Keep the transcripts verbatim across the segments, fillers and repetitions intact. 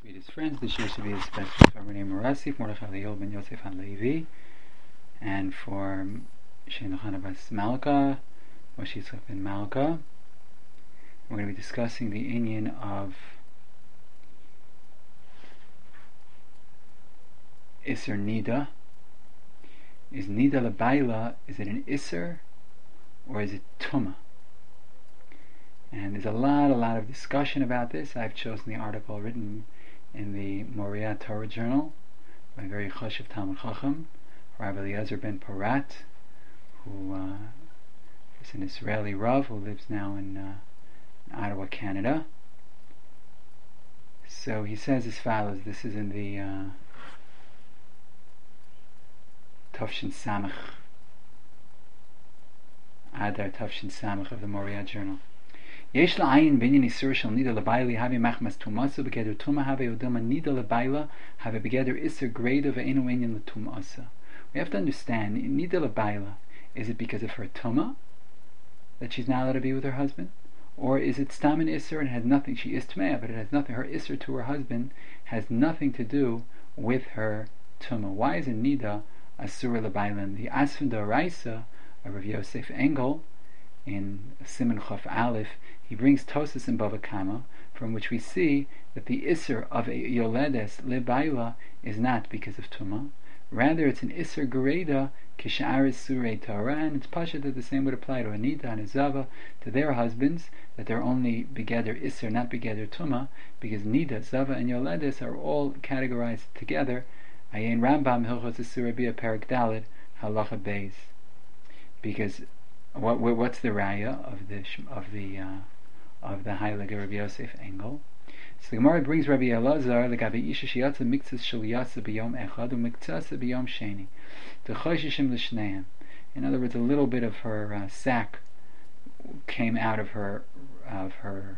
Sweetest friends, this year should be a special for Renee Morasi, for Mordechai Leil ben Yosef HaLevi, and for Shane Bas Malka, Moshe Yitzchak ben Malka. We're going to be discussing the inyan of Isser Nida. Is Nida L'Baila, is it an Isser or is it Tumah? And there's a lot, a lot of discussion about this. I've chosen the article written in the Moriah Torah Journal by very Choshev Talmud Chacham, Rabbi Eliezer ben Porat, who uh, is an Israeli Rav who lives now in, uh, in Ottawa, Canada. So he says as follows. This is in the uh, Tafshin Samach, Adar Tafshin Samach of the Moriah Journal. Yesh la'ayin binyan isur shel nida lebayla have machmas tumasu begeder tuma have odama nida lebayla have begeder isur grade ve'enu inyan letumasa. We have to understand, nida lebayla, is it because of her tuma that she's not allowed to be with her husband, or is it stam and isur and has nothing? She is tmea, but it has nothing. Her isur to her husband has nothing to do with her tuma. Why is it nida asura lebayla? The Asfin D'Oraisa of Rav Yosef Engel in Siman Chof Aleph, he brings Tosas in Bava Kama, from which we see that the Isser of a Yoledes Lebaila is not because of Tumah, rather it's an Isser Gereda Kisha'aris Surei Torah, and it's Pasha that the same would apply to Anita and Azava, to their husbands, that they're only Begeder Isser, not Begeder Tumah, because Nida, Zava, and Yoledes are all categorized together. Ayin Rambam Hilchos Isur Bia Perak Daled Halacha Beis, because What, what's the raya of the of the uh, of the Heilige Rabbi Yosef Engel? So the Gemara brings Rabbi Elazar legabe isha sheyatza miktzas shel yatza b'yom echad u'miktzas b'yom sheni to choshishim l'shneim. In other words, a little bit of her uh, sack came out of her of her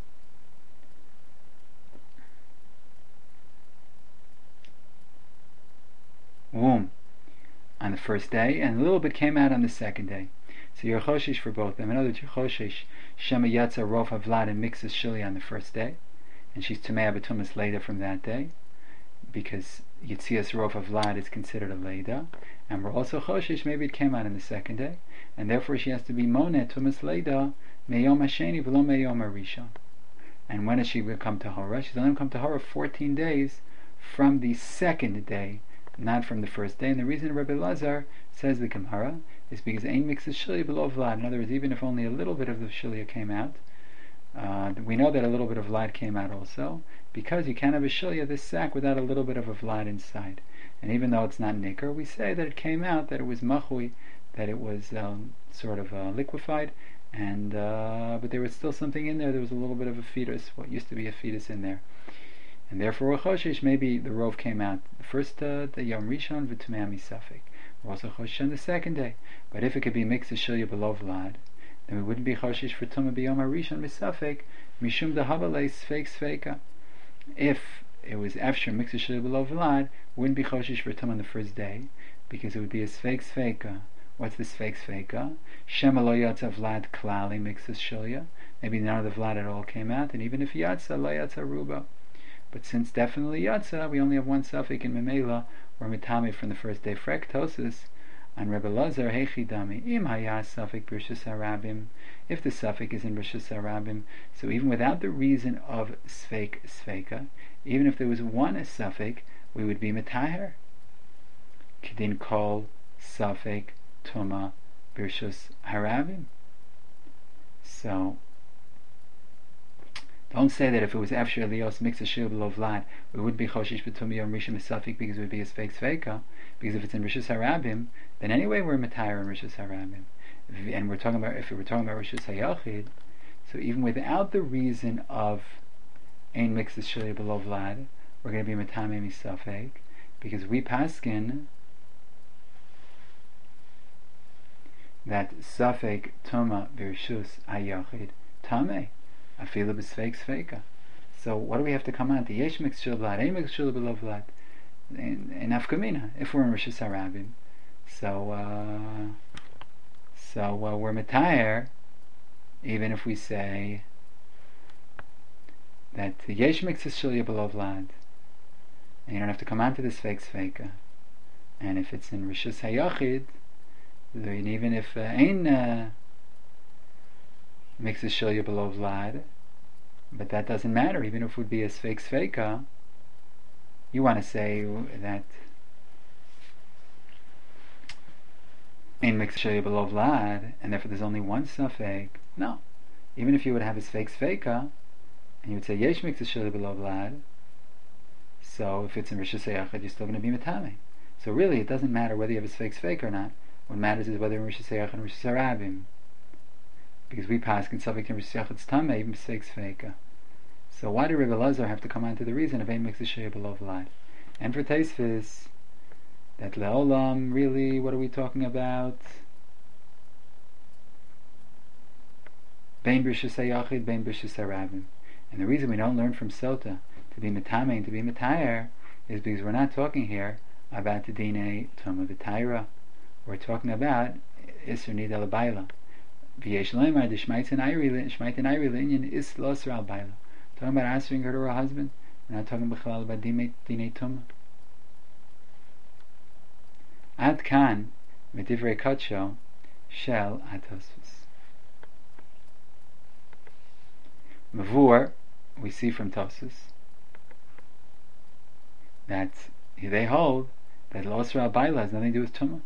womb on the first day, and a little bit came out on the second day. So you're choshish for both of them. In other words, you're choshish shema yatza rov havlad and mixes shili on the first day, and she's tumei b'tumas leda from that day, because yitzias rov havlad is considered a leda, and we're also choshish maybe it came out on the second day, and therefore she has to be moneh tumas leda meyom hasheni v'lo meyom harishon. And when is she going to come to hora? She's going to come to hora fourteen days from the second day, not from the first day. And the reason Rabbi Lazar says the Gemara is because ein mixes shilya below vlad. In other words, even if only a little bit of the shilya came out, uh, we know that a little bit of vlad came out also, because you can't have a shilya, this sack, without a little bit of a vlad inside. And even though it's not nikar, we say that it came out, that it was machui, that it was um, sort of uh, liquefied, and uh, but there was still something in there. There was a little bit of a fetus, what used to be a fetus in there. And therefore, Choshesh, maybe the rov came out the first uh, the Yom Rishon v'tumei misafik. We're also Choshesh on the second day. But if it could be mixed with shilya below vlad, then we wouldn't be Choshesh for tumah b'yom harishon misafik mishum dahabalei sfeik sfeika. If it was after mixed with shilya below vlad, we wouldn't be Choshesh for tumah on the first day, because it would be a sfeik sfeika. What's the sfeik sfeika? Shema lo yatza vlad klali mixed with shilya. Maybe none of the vlad at all came out, and even if yatza lo yatza ruba. But since definitely yatza, we only have one suffix in memela or mitame from the first day. Frektosis on Rebbe Lazar hechidami im hayas suffix b'rishus harabim. If the suffix is in b'rishus harabim, so even without the reason of sfeik sfeika, even if there was one suffix, we would be metaher. Kedin kol suffix tuma b'rishus harabim. So don't say that if it was after Elios mixed a shil below vlad, we would be choshish b'tum yom rishon misafik, because it would be a fake sveika. Because if it's in rishus harabim, then anyway we're matayr in rishus harabim. And we're talking about if we're talking about rishus hayachid, so even without the reason of ein mixed a shil below vlad, we're going to be matame misafik, because we paskin that safek tuma b'rishus hayachid tameh. Afila b'sfeik sfeika. So what do we have to come out? The yesh mixed shul vlad, ein mixed shul below vlad, in afkamina. If we're in rishus harabim, so uh, so uh, we're metayer, even if we say that yesh mixes shilya below vlad, and you don't have to come onto this fake sveika. And if it's in rishus hayachid, then even if uh, ein uh, mixes shilya below vlad, but that doesn't matter. Even if it would be a fake sveika, you want to say that ein mixes shilya below vlad, and therefore there's only one suffix. No, even if you would have a fake sveika, and you would say yesh mixes shilya below vlad, so if it's in rishus hayachid, you're still going to be metame. So really, it doesn't matter whether you have a fake sveika or not. What matters is whether in rishus hayachid and rishus harabim, because we pass in suffix in rishus hayachid tamei even fake sveika. So why do Rebbe Elazar have to come on to the reason of ein mixes shilya below vlad? And for Tosfos, that leolam, really, what are we talking about? Bein b'rishus hayachid, bein b'rishus harabim. And the reason we don't learn from Sota to be metame and to be metayer is because we're not talking here about the dinei tuma v'taira. We're talking about iser nida l'bayla. V'yesh leimar d'shmaitin ayri shmaitin ayri l'inyan is loser al bayla. Talking about answering her to her husband. We're not talking b'chalal about dinei tuma. Ad kan medivrei katsho shel Tosfos. Mavur, we see from Tosfos that they hold that loser al bayla has nothing to do with tumah.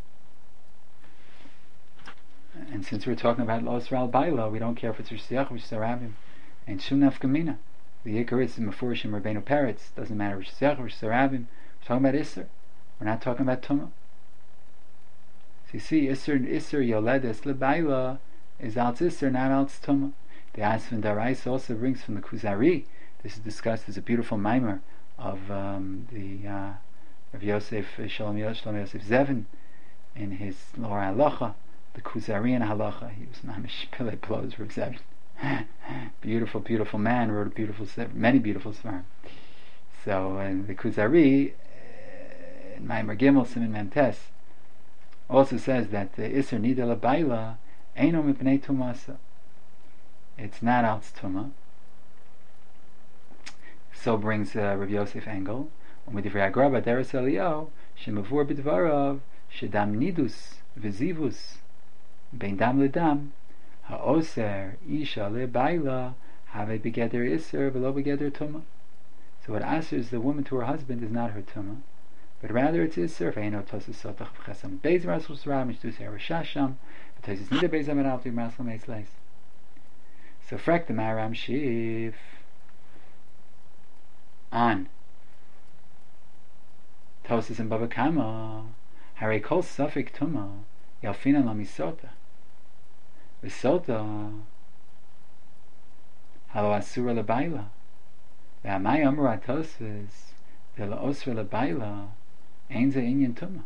And since we're talking about loser al bayla, we don't care if it's rishus or rishus harabim, and shum nafkamina. The ikar is mefurish in Rabbeinu Peretz. Doesn't matter rishus or rishus harabim. We're talking about iser. We're not talking about tumah. So you see, iser iser yoledes lebayla is al iser, not al tumah. The Asfin Darais also brings from the Kuzari. This is discussed as a beautiful mimer of um, the uh, of Yosef Shalom Yosef Zevin in his Lor Halacha, the Kuzari and Halacha. He was mamish pile blows for Zevin. Beautiful, beautiful man, wrote a beautiful, many beautiful svarim. So uh, the Kuzari uh, in Maimer Gimel Siman Memtes also says that the Isser Nida L'Bayla Eino Mipnei Tumasa. It's not al tumah. So brings uh, Rabbi Yosef Engel. Umidivri Agraba Deres Eliyahu Shemavur B'Dvarav Shedam Nidus V'Zivus Bein Dam L'Dam Ha'oser Isha Le'Bayla Have Begeder Iser V'Lo Begeder Tumah. So what asers the woman to her husband is not her tumah, but rather it's Iser. Ve'eno Tosas Sotach V'Chesam Beis Rasul Sram Mishdus Ereshasham V'Tosas Nida Beis Amaralti Maslam Eisleis. So frek the Maram Shif on Tosas and Baba Kama Hare Kol Safik Tuma Yalfina Lamisota Visota Halo Asura Lebaila Ve'amai Amra Tosas Vela Osra Lebaila Einza Inyan Tuma.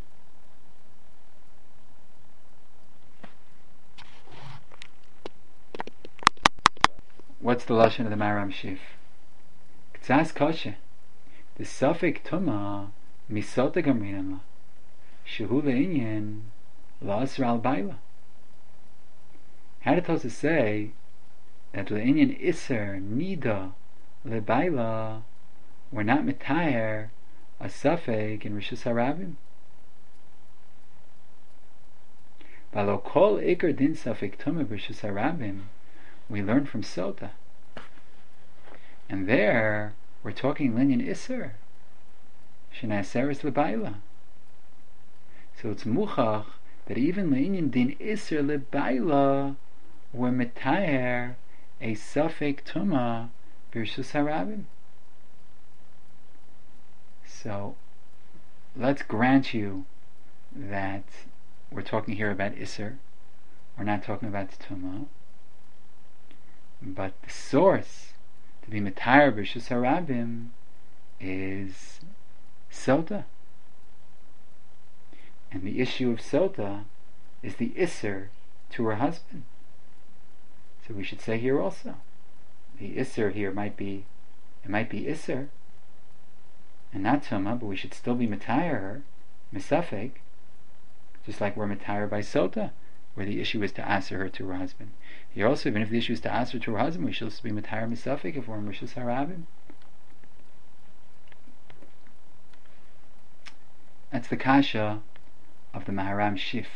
What's the lashon of the Maram Shif? K'tzas koshe. The suffix tuma misota gamrinan la. Shehu le'inyan la'asra al bayla. How did Tosfos say that le'inyan iser nida le'bayla were not mitayer a suffix in rishus harabim? V'alo kol ikar din suffix tuma b'rishus harabim. We learn from Sota, and there we're talking linyan iser, shenaseres lebayla. So it's muchach that even linyan din iser lebayla were metayer a suffix tuma b'rishus harabim. So let's grant you that we're talking here about iser. We're not talking about tuma. But the source to be metayer b'rishus harabim is Sota, and the issue of Sota is the Isser to her husband. So we should say here also, the Isser here might be, it might be Isser, and not Tumah, but we should still be metayer her, misafek, just like we're metayer by Sota, where the issue is to answer her to her husband. Here also, even if the issue is to answer to her husband, we should also be Matayr Misafik if we're in Rishus Harabim. That's the kasha of the Maharam Shif.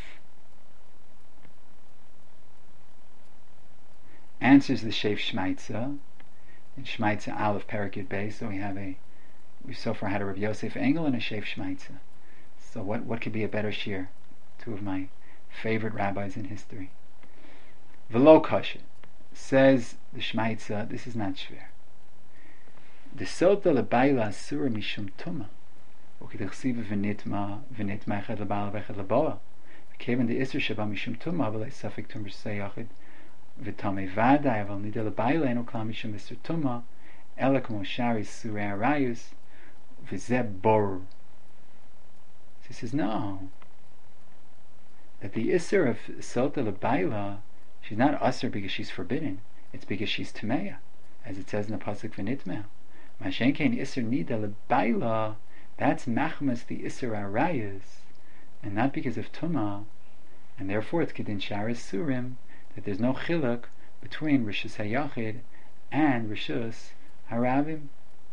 Answers the Sheif Shmaitza in Shmaitza Aleph Parakid Beis. So we have a we so far had a Rav Yosef Engel and a Sheif Shmaitza. So what what could be a better shir? Two of my favorite rabbis in history. V'lo kasha, says the Shmaitza. This is not shver. The sota lebayla asura mishum tuma. וכדכסיב ונטמע ונטמע אחד לבעל ואחד לבעלה וכיוון דאיסר שבה משום טומאה אבל אין ספק טומאה שעשה יחיד וטמא ודאי אבל נידה לבעלה אינו כלל משום איסר טומאה אלא כמו שאר איסורי הראיוס וזה ברור. So he says no, that the iser of sota lebayla, she's not usher because she's forbidden, it's because she's tameya, as it says in the pasuk v'nitmea. Mashenkein iser nida lebayla, that's machmas the Isser Arayas, and not because of Tumah, and therefore it's Kedin Sharas Surim, that there's no chiluk between Rishus HaYachid and Rishus Harabim.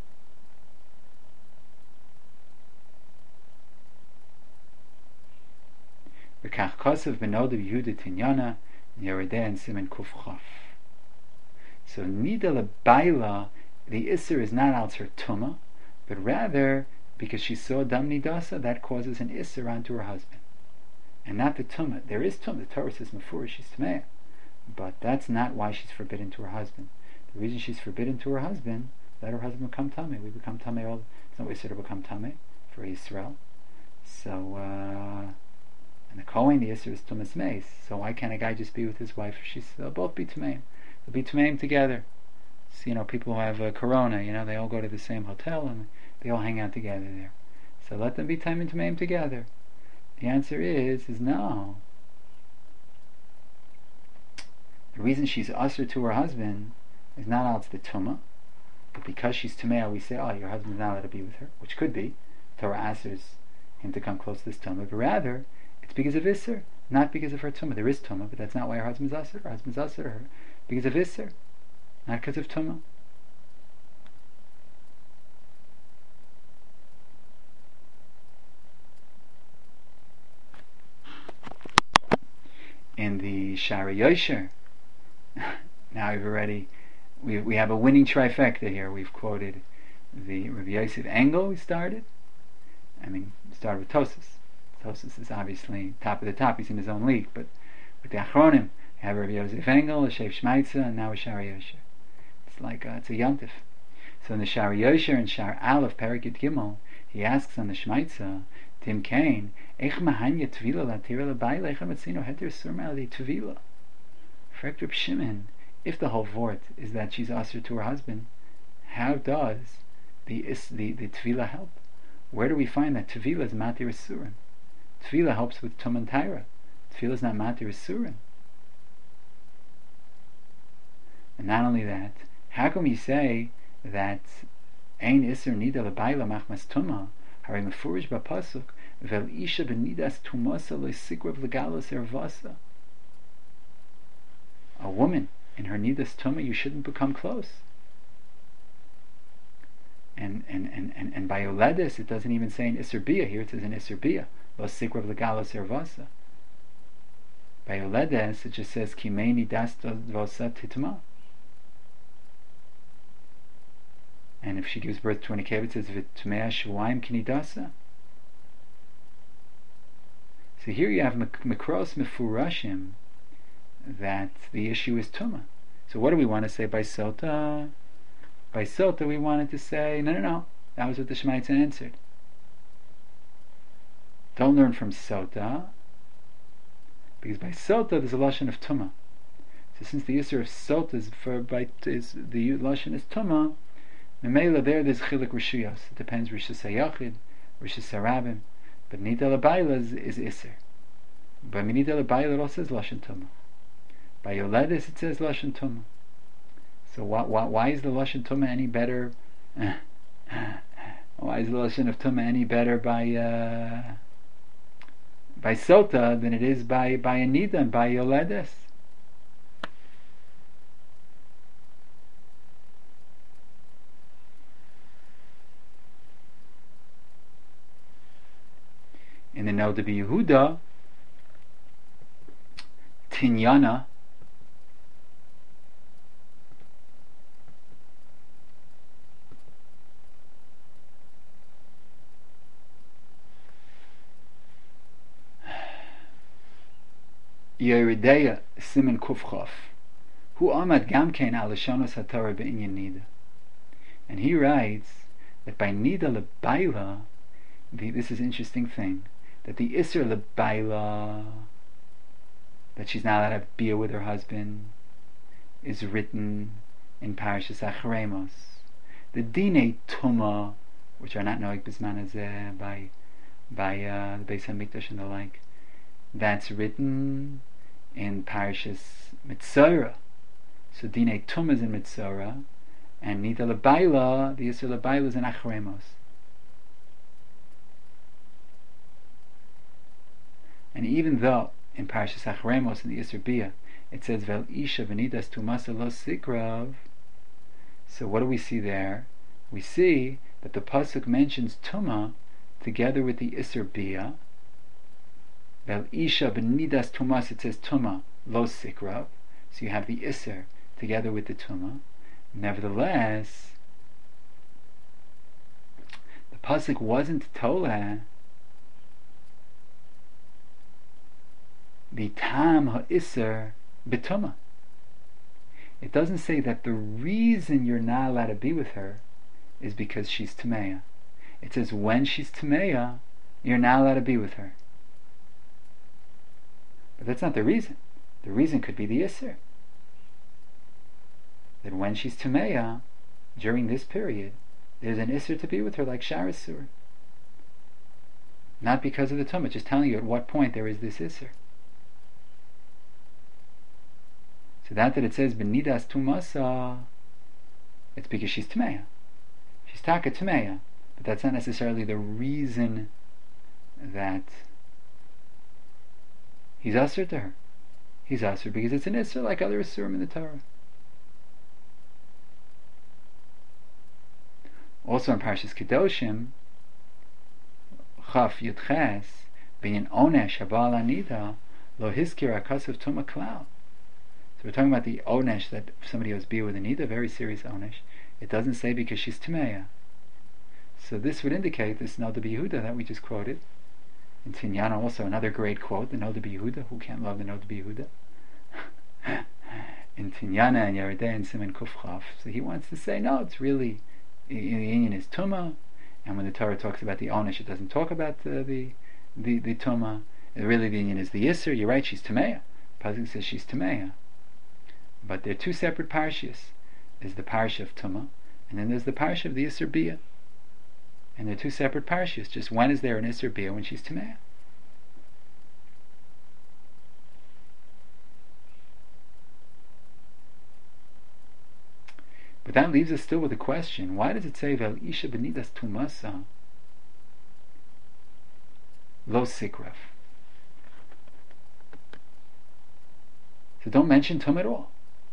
V'kach kosav b'nodav Yehuda Tinyana Yerideh and Simen Kuf Chaf. So Nida Lebayla, the Isser is not al Tumah, but rather because she saw dam nidasa, that causes an isser onto her husband, and not the tumah. There is tumah. The Torah says mefurish she's tameya, but that's not why she's forbidden to her husband. The reason she's forbidden to her husband, let her husband become tamei. We become tamei all. It's not isser to become tamei for Yisrael. So uh, and the Kohen, the isser is tumas meis. So why can't a guy just be with his wife? She's they'll both be tameim. They'll be tameim together. So, you know, people who have uh, corona, you know, they all go to the same hotel and they all hang out together there. So let them be time and tamaim together. The answer is, is no. The reason she's usher to her husband is not out the tumah, but because she's tamei, we say, oh, your husband's not allowed to be with her, which could be. Torah asks him to come close to this tumah, but rather, it's because of Isser, not because of her tumah. There is tumah, but that's not why her husband's usher. Her husband's usher to her because of Isser, not because of tumah. In the Shara Yosher, now we've already we we have a winning trifecta here. We've quoted the Rav Yosef Engel. We started. I mean, started with Tosas. Tosas is obviously top of the top. He's in his own league. But with the Achronim, we have Rav Yosef Engel, the Sheif Shmaitza, and now a Shara Yosher. It's like uh, it's a yontif. So in the Shara Yosher and Shar Aleph Parakit Gimel, he asks on the Shmaitza, Tim Kain, Eich mahanya tvila latira labayla, eich amatzino heter surma li tvila. Frekt Reb Shimon, if the whole vort is that she's usher to her husband, how does the is, the, the tvila help? Where do we find that tvila is matir surim? Tvila helps with tum and taira. Tvila is not matir surim. And not only that, how can we say that ein iser nida labayla machmas tuma? Hari mefurish b'pasuk vel isha b'nidas tumasa le'sikrav legalos ervasa. A woman in her nidas tuma, you shouldn't become close. And and and and, and by Yoledes, it doesn't even say in iser bia here. It says in iser bia lo sikrav legalos ervasa. By Yoledes, it just says kimei nidas vosa titma. And if she gives birth to an Akeva, it says v'tmea shuaim kinidasa. So here you have mikros mefurashim that the issue is tuma. So what do we want to say by sota? By sota we wanted to say no, no, no. That was what the Shemaitza answered. Don't learn from sota, because by sota there's a lashon of tuma. So since the issue of sota is for by is the lashon is tuma. Memela there, there's chilik rishuyos. It depends rishus hayachid, rishus harabim. But nida labayla is, is iser. By nida labayla it also says lashon tumah. By yoledis it says lashon tumah. So why, why, why is the lashon tumah any better? Why is the lashon of tumah any better by uh, by Sota than it is by, by a Nida and by Yoledes. In the Noda B'Yehuda, Tinyana, Yeridea Simen Kufchof, who Amad Gamkein al Lashonos HaTorah B'Inyan Nida. And he writes that by Nida Lebaila, this is an interesting thing, that the Isser Lebaila, that she's not allowed to have beer with her husband, is written in Parashas Acharemos. The Dinei Tuma, which are not knowing Bisman Hazeh by by uh, the Beis Hamikdash and the like, that's written in Parashas Mitzorah. So Dinei Tuma is in Mitzorah, and Nida Lebaila, the Isser Lebaila, is in Acharemos. And even though in Parashas Acharemos in the Isser Bia it says Vel Isha V'nidas Tumasa Lo Sikrav, so what do we see there? We see that the pasuk mentions Tuma together with the Isser Bia. Vel Isha V'nidas Tumas, it says Tuma Lo Sikrav, so you have the Isser together with the Tuma. Nevertheless, the pasuk wasn't Tola the Tam HaIsser B'Tuma. It doesn't say that the reason you're not allowed to be with her is because she's Tameya. It says when she's Tameya, you're not allowed to be with her. But that's not the reason. The reason could be the Isser. That when she's Tameya, during this period, there's an Isser to be with her like Sharisur. Not because of the Tumah, just telling you at what point there is this Isser. So that that it says Benidas Tumasa, it's because she's Tameya. She's Taka Tameya. But that's not necessarily the reason that he's Asr to her. He's Asr because it's an Isser like other Isurim in the Torah. Also in Parashas Kedoshim, Chaf Yudches, Binyan Onesh Habal Anida, Lo Hiskir Akasav Tuma Klal. So we're talking about the Onesh that somebody owes beer with a Nida, very serious Onesh. It doesn't say because she's Tameya. So this would indicate this Noda B'Yehuda that we just quoted. In Tinyana also another great quote, the Noda B'Yehuda. Who can't love the Noda B'Yehuda? In Tinyana and Yeridei and Simen Kufchaf. So he wants to say, no, it's really, the union is Tumah, and when the Torah talks about the Onesh, it doesn't talk about uh, the the, the Tumah. Really the union is the Yisr. You're right, she's Tameya. Pasuk says she's Tameya. But they're two separate parashas. There's the parasha of Tumah, and then there's the parasha of the Isser Bia. And they're two separate parashas. Just when is there an Isser Bia? When she's Tameya. But that leaves us still with a question. Why does it say Vel Isha Benidas Tumasa Lo Sikrav? So don't mention Tum at all.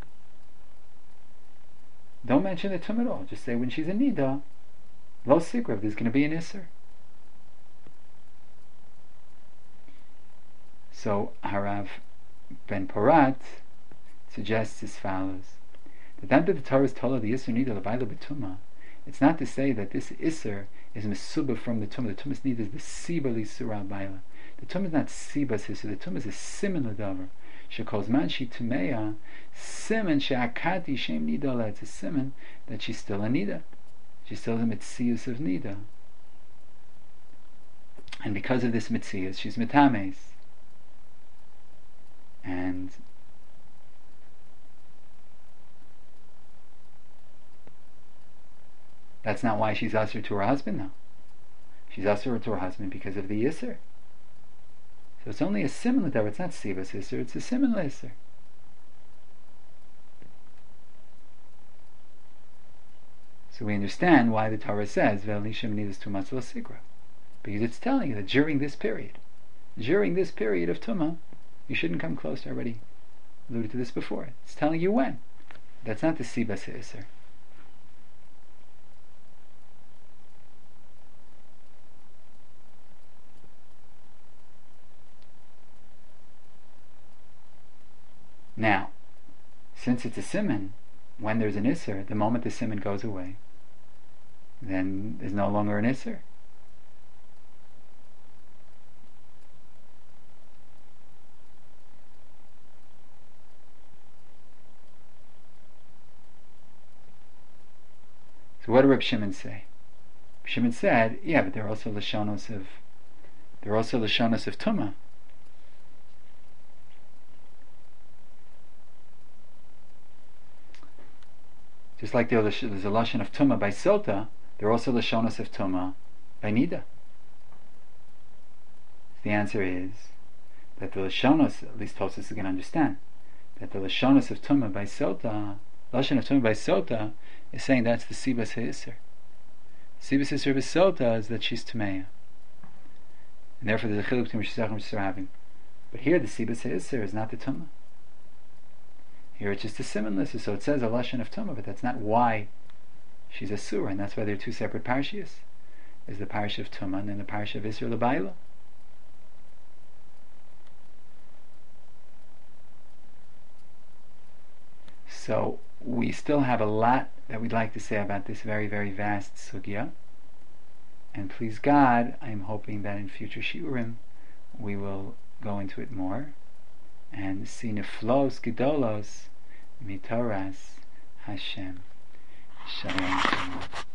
Don't mention the Tum at all. Just say when she's in Nida, Lo Sikrav, there's going to be an Isser. So Harav Ben Porat suggests as follows: that that the Torah is told of the Isser Nida Levaila B'Tumah, it's not to say that this Isser is Mesubah from the Tumah. The Tumah's Nida is the Siba L'Isura Baila. The Tumah is not Siba's Isser. The Tumah is a Siman L'Davar. Shekol Zman She Tumeya Siman She'akati Shem Nida. It's a Siman that she's still a Nida. She's still the Metzius of Nida. And because of this Metzius, she's Metames. And that's not why she's Asr to her husband, though. She's Asr to her husband because of the Yisr. So it's only a similar davar. It's not Sivas Yisr, it's a similar Yisr. So we understand why the Torah says Ve'elisha Menidas Tumas Lo Sigra, because it's telling you that during this period, during this period of Tumah, you shouldn't come close. I already alluded to this before. It's telling you when. That's not the Sibas HaIsser. Now, since it's a siman, when there's an Isser, the moment the siman goes away, then there's no longer an Isser. So what did Reb Shimon say? Reb Shimon said, yeah, but there are also Lashonos of there are also Lashonos of Tumah. Just like there's a Lashon of Tumah by Sota, there are also Lashonos of Tumah by Nida. The answer is that the Lashonos, at least Tosfos is going to understand, that the Lashonos of Tumah by Sota, Lashon of Tumah by Sota, is saying that's the Sibas HaIsser. Sibas HaIsser by Sota is that she's Tumeya. And therefore there's a chiluk between Rishizach and Rishizach. But here the Sibas HaIsser is not the Tumah. Here it's just a siman list, so it says a lashon of tumah, but that's not why she's a surah, and that's why there are two separate parashiyos. There's the parasha of tumah and then the parasha of Isser L'Bayla. So we still have a lot that we'd like to say about this very, very vast sugya, and please God, I'm hoping that in future shiurim we will go into it more and see neflos gedolos mitoras Hashem. Shalom.